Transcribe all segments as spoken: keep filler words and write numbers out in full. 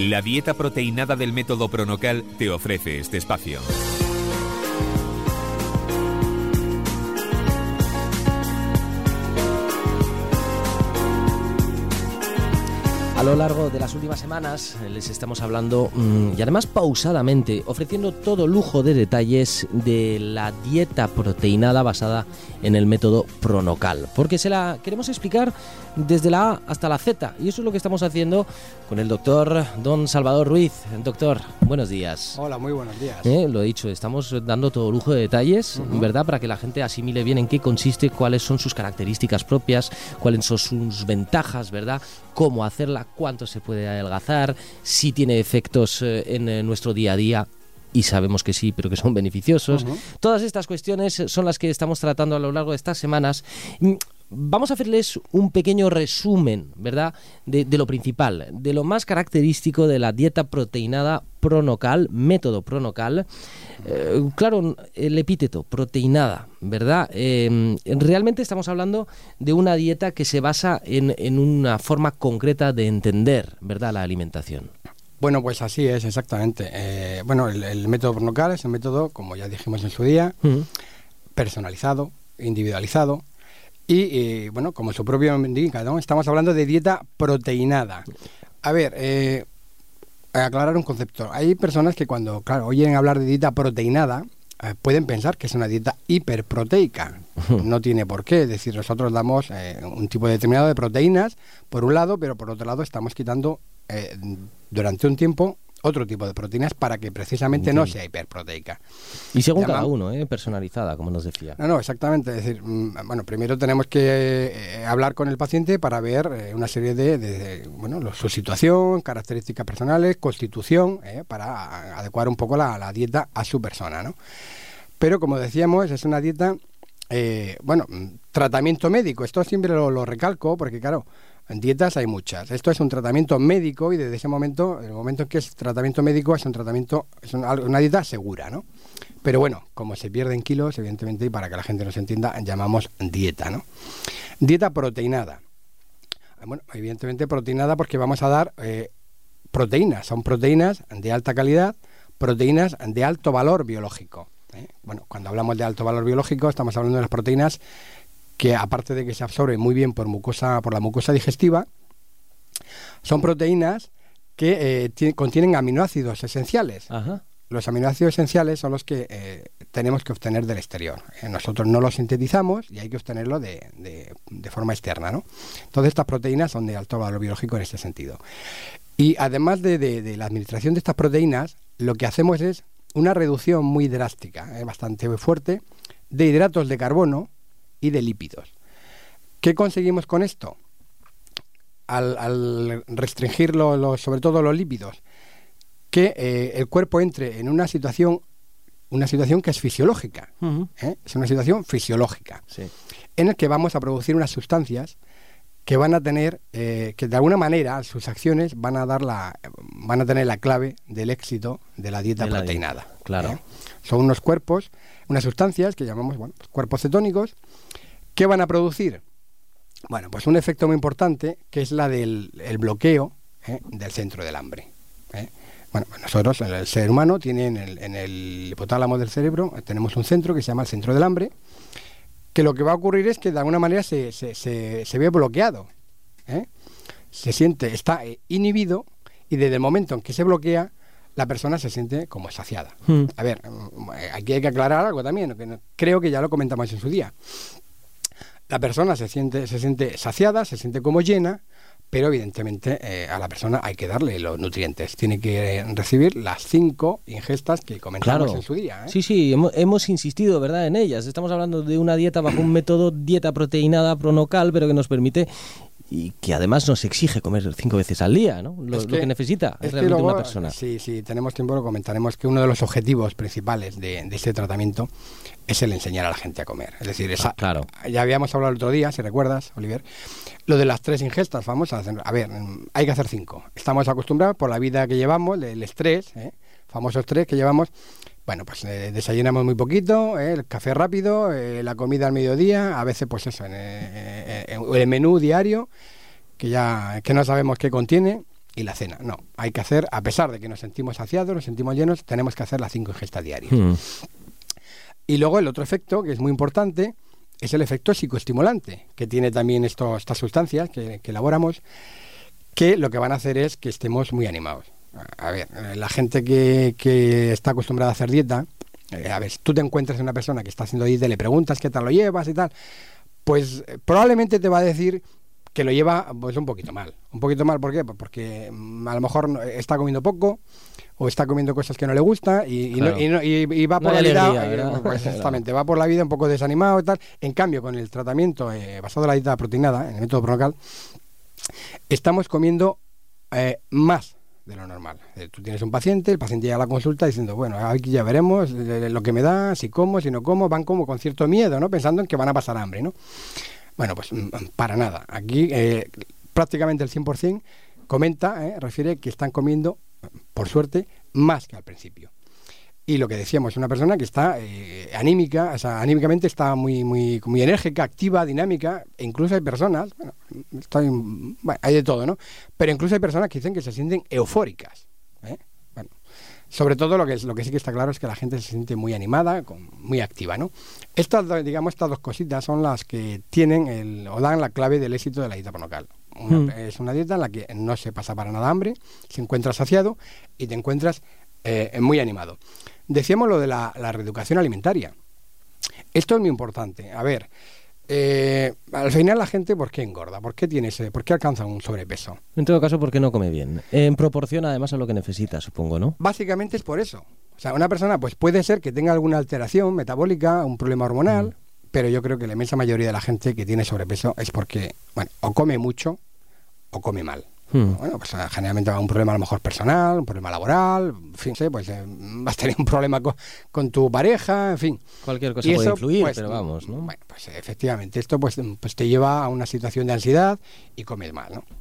La dieta proteinada del método Pronocal te ofrece este espacio. A lo largo de las últimas semanas les estamos hablando, mmm, y además pausadamente, ofreciendo todo lujo de detalles de la dieta proteinada basada en el método Pronocal, porque se la queremos explicar desde la A hasta la Z, y eso es lo que estamos haciendo con el doctor don Salvador Ruiz. Doctor, buenos días. Hola, muy buenos días. Eh, lo he dicho, estamos dando todo lujo de detalles, uh-huh. ¿verdad? Para que la gente asimile bien en qué consiste, cuáles son sus características propias, cuáles son sus ventajas, ¿verdad? Cómo hacerla, cuánto se puede adelgazar, si tiene efectos eh, en eh, nuestro día a día. Y sabemos que sí, pero que son beneficiosos. Uh-huh. Todas estas cuestiones son las que estamos tratando a lo largo de estas semanas. Vamos a hacerles un pequeño resumen, ¿verdad?, de, de lo principal, de lo más característico de la dieta proteinada Pronocal, método Pronocal. Eh, claro, el epíteto, proteinada, ¿verdad? Eh, realmente estamos hablando de una dieta que se basa en, en una forma concreta de entender, ¿verdad?, la alimentación. Bueno, pues así es, exactamente. Eh, bueno, el, el método Pronocal es un método, como ya dijimos en su día, uh-huh. personalizado, individualizado y, eh, bueno, como su propio indica, ¿no? Estamos hablando de dieta proteinada. A ver, eh, aclarar un concepto. Hay personas que cuando, claro, oyen hablar de dieta proteinada, eh, pueden pensar que es una dieta hiperproteica. Uh-huh. No tiene por qué. Es decir, nosotros damos eh, un tipo determinado de proteínas, por un lado, pero por otro lado estamos quitando Eh, durante un tiempo otro tipo de proteínas para que precisamente Entiendo. no sea hiperproteica. Y según Llama... cada uno, ¿eh? personalizada, como nos decía. No, no, exactamente. Es decir, bueno, primero tenemos que eh, hablar con el paciente para ver eh, una serie de, de, de bueno, lo, su situación, características personales, constitución, eh, para adecuar un poco la, la dieta a su persona, ¿no? Pero como decíamos, es una dieta, eh, bueno, tratamiento médico. Esto siempre lo, lo recalco porque, claro, en dietas hay muchas. Esto es un tratamiento médico y desde ese momento, el momento en que es tratamiento médico, es un tratamiento, es una, una dieta segura, ¿no? Pero bueno, como se pierden kilos, evidentemente, y para que la gente nos entienda, llamamos dieta, ¿no? Dieta proteinada. Bueno, evidentemente proteinada porque vamos a dar eh, proteínas. Son proteínas de alta calidad, proteínas de alto valor biológico. ¿eh? Bueno, cuando hablamos de alto valor biológico, estamos hablando de las proteínas que aparte de que se absorbe muy bien por mucosa, por la mucosa digestiva, son proteínas que eh, t- contienen aminoácidos esenciales. Ajá. Los aminoácidos esenciales son los que eh, tenemos que obtener del exterior. Eh, nosotros no los sintetizamos y hay que obtenerlo de, de, de forma externa, ¿no? Entonces estas proteínas son de alto valor biológico en este sentido. Y además de, de, de la administración de estas proteínas, lo que hacemos es una reducción muy drástica, eh, bastante fuerte, de hidratos de carbono y de lípidos. ¿Qué conseguimos con esto? Al, al restringir lo, lo, sobre todo los lípidos, que eh, el cuerpo entre en una situación, una situación que es fisiológica, uh-huh. ¿eh? Es una situación fisiológica, sí. en la que vamos a producir unas sustancias que van a tener, eh, que de alguna manera sus acciones van a dar la, van a tener la clave del éxito de la dieta de la proteinada. Dieta, claro. ¿eh? Son unos cuerpos, unas sustancias que llamamos, bueno, cuerpos cetónicos. ¿Qué van a producir? Bueno, pues un efecto muy importante, que es la del el bloqueo ¿eh? del centro del hambre. ¿eh? Bueno, nosotros, el ser humano, tiene en el, en el hipotálamo del cerebro, tenemos un centro que se llama el centro del hambre, que lo que va a ocurrir es que de alguna manera se, se, se, se ve bloqueado. ¿eh? Se siente, está inhibido, y desde el momento en que se bloquea, la persona se siente como saciada. Hmm. A ver, aquí hay que aclarar algo también, que no, creo que ya lo comentamos en su día. La persona se siente, se siente saciada, se siente como llena, pero evidentemente eh, a la persona hay que darle los nutrientes. Tiene que recibir las cinco ingestas que comentamos claro. en su día. ¿eh? Sí, sí, hemos, hemos insistido, ¿verdad?, en ellas. Estamos hablando de una dieta bajo un método dieta proteinada Pronocal, pero que nos permite y que además nos exige comer cinco veces al día, ¿no? Lo, es que, lo que necesita es realmente que luego, una persona. Sí, sí, tenemos tiempo, lo comentaremos, que uno de los objetivos principales de, de este tratamiento es el enseñar a la gente a comer. Es decir, esa, ah, claro. ya habíamos hablado el otro día, si recuerdas, Oliver, lo de las tres ingestas famosas. A ver, hay que hacer cinco. Estamos acostumbrados por la vida que llevamos, el estrés, ¿eh? famoso estrés que llevamos. Bueno, pues eh, desayunamos muy poquito, eh, el café rápido, eh, la comida al mediodía, a veces pues eso, en, eh, en el menú diario, que ya que no sabemos qué contiene, y la cena. No, hay que hacer, a pesar de que nos sentimos saciados, nos sentimos llenos, tenemos que hacer las cinco ingestas diarias. Mm. Y luego el otro efecto, que es muy importante, es el efecto psicoestimulante, que tiene también esto, estas sustancias que, que elaboramos, que lo que van a hacer es que estemos muy animados. A ver, la gente que, que está acostumbrada a hacer dieta, eh, a ver, si tú te encuentras una persona que está haciendo dieta y le preguntas qué tal lo llevas y tal, pues eh, probablemente te va a decir que lo lleva pues un poquito mal. Un poquito mal, ¿por qué? Pues porque mm, a lo mejor no- está comiendo poco o está comiendo cosas que no le gusta y, y, Claro. no, y, no- y- y va No por hay la vida, alegría, eh, ¿verdad? pues Claro. exactamente, va por la vida un poco desanimado y tal. En cambio, con el tratamiento eh, basado en la dieta proteinada, en el método Pronocal, estamos comiendo eh, más de lo normal. Eh, tú tienes un paciente, el paciente llega a la consulta diciendo, bueno, aquí ya veremos eh, lo que me da, si como, si no como, van como con cierto miedo, ¿no? Pensando en que van a pasar hambre, ¿no? Bueno, pues mm, para nada. Aquí eh, prácticamente el cien por ciento comenta, eh, refiere que están comiendo, por suerte, más que al principio. Y lo que decíamos, una persona que está eh, anímica, o sea, anímicamente está muy, muy, muy enérgica, activa, dinámica, e incluso hay personas, bueno, estoy- bueno, hay de todo, ¿no? Pero incluso hay personas que dicen que se sienten eufóricas, ¿eh? Bueno, sobre todo lo que, es, lo que sí que está claro es que la gente se siente muy animada, con- muy activa, ¿no? Estas, do- digamos, estas dos cositas son las que tienen el, o dan la clave del éxito de la dieta Pronocal. Una- Mm. Es una dieta en la que no se pasa para nada hambre, se encuentra saciado y te encuentras eh, muy animado. Decíamos lo de la, la reeducación alimentaria. Esto es muy importante. A ver, eh, al final la gente, ¿por qué engorda? ¿Por qué tiene ese, por qué alcanza un sobrepeso? En todo caso, porque no come bien. En proporción, además, a lo que necesita, supongo, ¿no? Básicamente es por eso. O sea, una persona pues puede ser que tenga alguna alteración metabólica, un problema hormonal, Mm. pero yo creo que la inmensa mayoría de la gente que tiene sobrepeso es porque, bueno, o come mucho o come mal. Hmm. Bueno, pues eh, generalmente va un problema a lo mejor personal, un problema laboral, en fin, no sé, pues eh, vas a tener un problema con, con tu pareja, en fin. Cualquier cosa Y puede eso, influir, pues, pero vamos, ¿no? Bueno, pues efectivamente, esto pues, pues te lleva a una situación de ansiedad y comes mal, ¿no?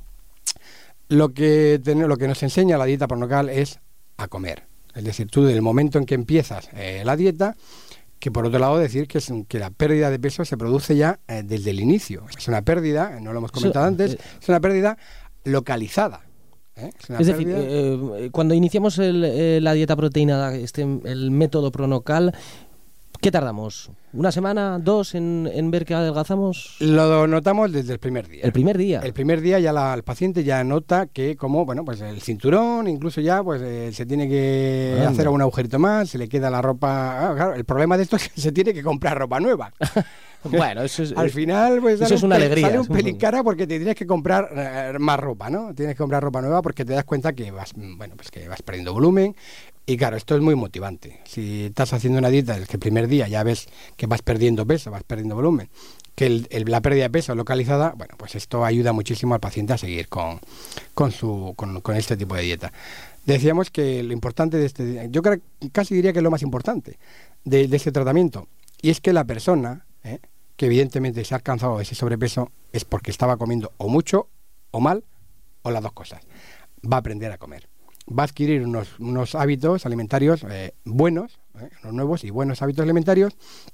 Lo que, ten- lo que nos enseña la dieta Pronocal es a comer. Es decir, tú del momento en que empiezas eh, la dieta, que por otro lado decir que, es, que la pérdida de peso se produce ya eh, desde el inicio. Es una pérdida, no lo hemos comentado Eso, antes, eh, es una pérdida localizada. ¿eh? Es, una Es decir, pérdida- eh, eh, cuando iniciamos el, eh, la dieta proteinada, este, el método Pronocal, ¿qué tardamos? ¿Una semana, dos en, en ver que adelgazamos? lo notamos desde el primer día. El primer día. El primer día ya la- el paciente ya nota que como, bueno, pues el cinturón, incluso ya pues eh, se tiene que Anda. hacer un agujerito más, se le queda la ropa... Ah, claro, el problema de esto es que se tiene que comprar ropa nueva. Bueno, eso es... Al final, pues eso sale es un una pe- alegría, sale un es un- pelín cara porque te tienes que comprar eh, más ropa, ¿no? Tienes que comprar ropa nueva porque te das cuenta que vas, mm, bueno, pues que vas perdiendo volumen. Y claro, esto es muy motivante. Si estás haciendo una dieta, el que el primer día ya ves que vas perdiendo peso, vas perdiendo volumen, que el- el- la pérdida de peso localizada, bueno, pues esto ayuda muchísimo al paciente a seguir con, con, su, con, con este tipo de dieta. Decíamos que lo importante de este, yo creo, casi diría que es lo más importante de, de este tratamiento, y es que la persona, ¿eh? que evidentemente se ha alcanzado ese sobrepeso, es porque estaba comiendo o mucho o mal, o las dos cosas. Va a aprender a comer. Va a adquirir unos, unos hábitos alimentarios eh, buenos, eh, unos nuevos y buenos hábitos alimentarios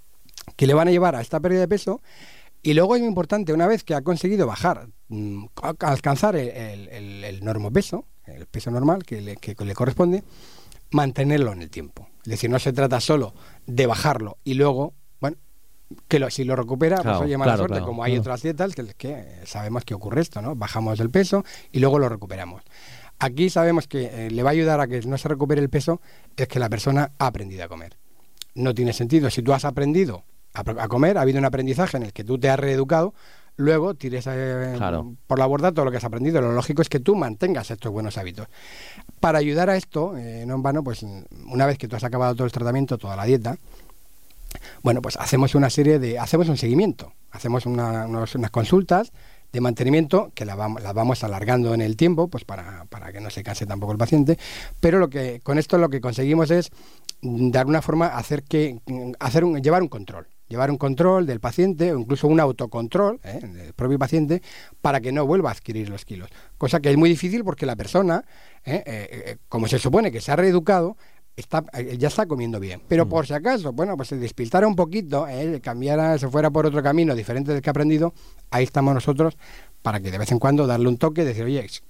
que le van a llevar a esta pérdida de peso. Y luego es muy importante, una vez que ha conseguido bajar, mm, a- alcanzar el, el, el, el normopeso, el peso normal que le, que le corresponde, mantenerlo en el tiempo. Es decir, no se trata solo de bajarlo y luego, bueno, que lo, si lo recupera, Claro, pues oye, mala claro, suerte, claro, como hay claro. otras dietas que, que sabemos que ocurre esto, ¿no? Bajamos el peso y luego lo recuperamos. Aquí sabemos que eh, le va a ayudar a que no se recupere el peso, es que la persona ha aprendido a comer. No tiene sentido, si tú has aprendido a, a comer, ha habido un aprendizaje en el que tú te has reeducado, luego tires eh, Claro. por la borda todo lo que has aprendido. Lo lógico es que tú mantengas estos buenos hábitos. Para ayudar a esto, eh, no en vano, pues una vez que tú has acabado todo el tratamiento, toda la dieta, bueno, pues hacemos una serie de, hacemos un seguimiento, hacemos una- unos- unas consultas de mantenimiento que las vamos, las vamos alargando en el tiempo, pues para, para que no se canse tampoco el paciente, pero lo que con esto lo que conseguimos es mm, de alguna forma hacer que mm, hacer un, llevar un control, llevar un control del paciente o incluso un autocontrol ¿eh? del propio paciente para que no vuelva a adquirir los kilos, cosa que es muy difícil porque la persona, ¿eh? Eh, eh, como se supone que se ha reeducado, está, eh, ya está comiendo bien. Pero Mm. por si acaso, bueno, pues se despistara un poquito, eh, cambiara, se fuera por otro camino diferente del que ha aprendido, ahí estamos nosotros para que de vez en cuando darle un toque y decir, oye,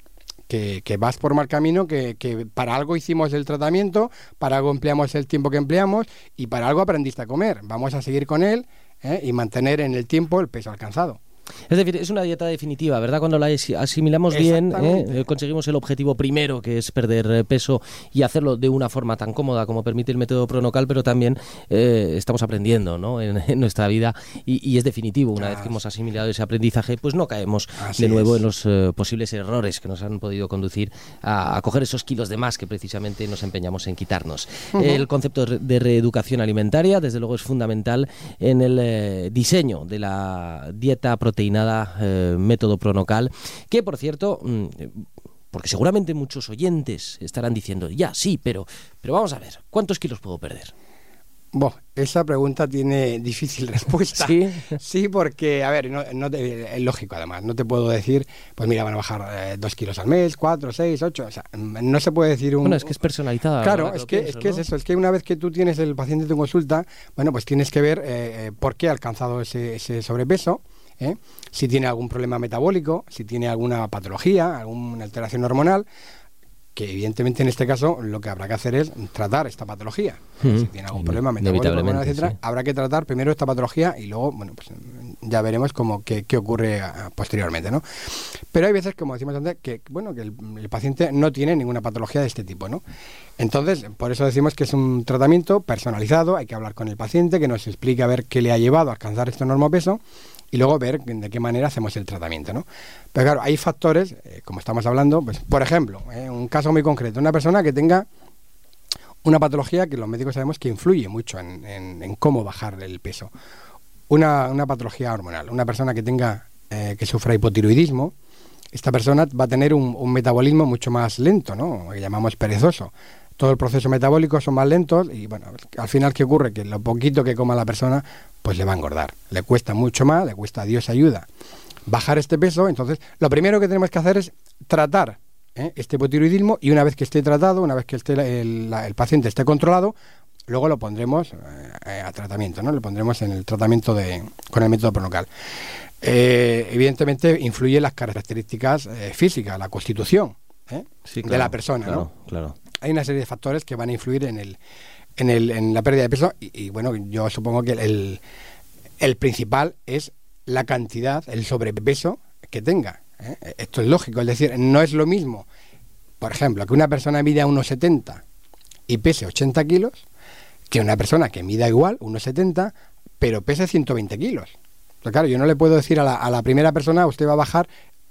que, que vas por mal camino, que, que para algo hicimos el tratamiento, para algo empleamos el tiempo que empleamos y para algo aprendiste a comer. Vamos a seguir con él, ¿eh? Y mantener en el tiempo el peso alcanzado. Es decir, es una dieta definitiva, ¿verdad? Cuando la asimilamos bien, ¿eh? conseguimos el objetivo primero, que es perder peso y hacerlo de una forma tan cómoda como permite el método Pronocal, pero también eh, estamos aprendiendo, ¿no? en, en nuestra vida y, y es definitivo. Una ah, vez que hemos asimilado ese aprendizaje, pues no caemos de nuevo es. en los eh, posibles errores que nos han podido conducir a, a coger esos kilos de más que precisamente nos empeñamos en quitarnos. Uh-huh. El concepto de reeducación alimentaria, desde luego, es fundamental en el eh, diseño de la dieta proteinada proteinada eh, método Pronocal, que por cierto, mmm, porque seguramente muchos oyentes estarán diciendo, ya, sí, pero, pero vamos a ver, ¿cuántos kilos puedo perder? Bueno, esa pregunta tiene difícil respuesta. Sí, sí, porque, a ver, no, no te, es lógico además, no te puedo decir, pues mira, van a bajar eh, dos kilos al mes, cuatro, seis, ocho, o sea, no se puede decir un... Bueno, es que es personalizada. Claro, es que, pienso, es que ¿no? es eso, es que una vez que tú tienes el paciente en tu consulta, bueno, pues tienes que ver eh, por qué ha alcanzado ese, ese sobrepeso, ¿eh? Si tiene algún problema metabólico, si tiene alguna patología, alguna alteración hormonal, que evidentemente en este caso lo que habrá que hacer es tratar esta patología. Mm-hmm. Si tiene algún problema metabólico, hormonal, etcétera, sí. Habrá que tratar primero esta patología y luego, bueno, pues ya veremos cómo qué, qué ocurre a, posteriormente, ¿no? Pero hay veces, como decimos antes, que bueno, que el, el paciente no tiene ninguna patología de este tipo, ¿no? Entonces, por eso decimos que es un tratamiento personalizado, hay que hablar con el paciente, que nos explique a ver qué le ha llevado a alcanzar este normopeso y luego ver de qué manera hacemos el tratamiento, ¿no? Pero claro, hay factores, eh, como estamos hablando, pues por ejemplo, eh, un caso muy concreto, una persona que tenga una patología que los médicos sabemos que influye mucho en, en, en cómo bajar el peso. Una, una patología hormonal, una persona que tenga, eh, que sufra hipotiroidismo, esta persona va a tener un, un metabolismo mucho más lento, ¿no? Que llamamos perezoso. Todo el proceso metabólico son más lentos y bueno, al final ¿qué ocurre? Que lo poquito que coma la persona pues le va a engordar, le cuesta mucho más, le cuesta, Dios ayuda, bajar este peso. Entonces lo primero que tenemos que hacer es tratar ¿eh? este hipotiroidismo y una vez que esté tratado, una vez que esté el, la, el paciente esté controlado, luego lo pondremos eh, a tratamiento, ¿no? Lo pondremos en el tratamiento de, con el método Pronocal. Eh, evidentemente influyen las características eh, físicas, la constitución ¿eh? sí, claro, de la persona, claro, ¿no? Claro. Hay una serie de factores que van a influir en el en el en la pérdida de peso y, y bueno, yo supongo que el, el principal es la cantidad, el sobrepeso que tenga, ¿eh? Esto es lógico, es decir, no es lo mismo, por ejemplo, que una persona mida uno setenta y pese ochenta kilos, que una persona que mida igual, uno setenta, pero pese ciento veinte kilos. Pero claro, yo no le puedo decir a la, a la primera persona, usted va a bajar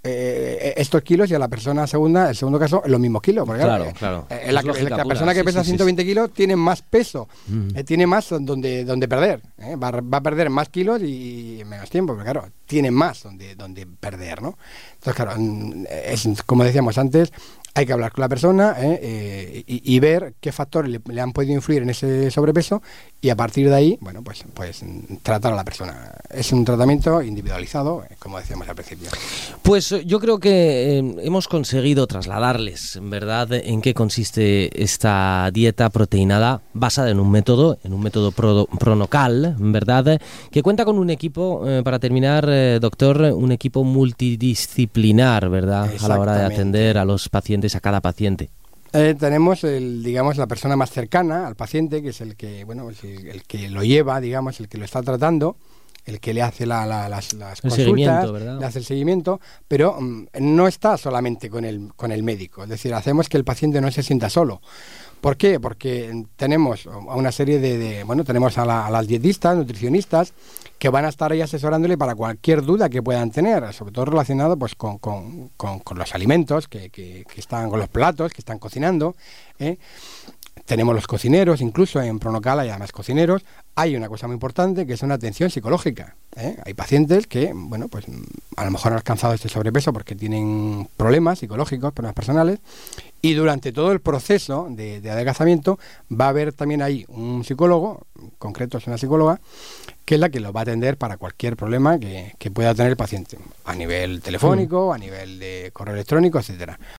Eh, estos kilos y a la persona segunda, el segundo caso, los mismos kilos. Porque claro, claro, claro. Eh, la, la, la persona que pesa sí, sí, ciento veinte sí. kilos tiene más peso, mm. eh, tiene más donde, donde perder. Eh, va, va a perder más kilos y, y menos tiempo, pero claro, tiene más donde, donde perder, ¿no? Entonces, claro, es, como decíamos antes, hay que hablar con la persona eh, eh, y, y ver qué factores le, le han podido influir en ese sobrepeso y a partir de ahí, bueno, pues, pues tratar a la persona. Es un tratamiento individualizado, eh, como decíamos al principio. Pues yo creo que eh, hemos conseguido trasladarles, ¿verdad?, en qué consiste esta dieta proteinada basada en un método, en un método pro, Pronocal, ¿verdad?, que cuenta con un equipo, eh, para terminar, eh, doctor, un equipo multidisciplinar, ¿verdad?, a la hora de atender a los pacientes, a cada paciente. Eh, tenemos, el, digamos, la persona más cercana al paciente, que es el que, bueno, el, el que lo lleva, digamos, el que lo está tratando, el que le hace la, la, las, las consultas, le hace el seguimiento, pero um, no está solamente con el, con el médico, es decir, hacemos que el paciente no se sienta solo. ¿Por qué? Porque tenemos a una serie de, de bueno, tenemos a, la, a las dietistas, nutricionistas, que van a estar ahí asesorándole para cualquier duda que puedan tener, sobre todo relacionado pues con, con, con, con los alimentos que, que, que están, con los platos que están cocinando, ¿eh? Tenemos los cocineros, incluso en Pronocal hay además cocineros. Hay una cosa muy importante que es una atención psicológica, ¿eh? Hay pacientes que, bueno, pues a lo mejor han alcanzado este sobrepeso porque tienen problemas psicológicos, problemas personales, y durante todo el proceso de, de adelgazamiento va a haber también ahí un psicólogo, en concreto es una psicóloga, que es la que lo va a atender para cualquier problema que, que pueda tener el paciente, a nivel telefónico, a nivel de correo electrónico, etcétera.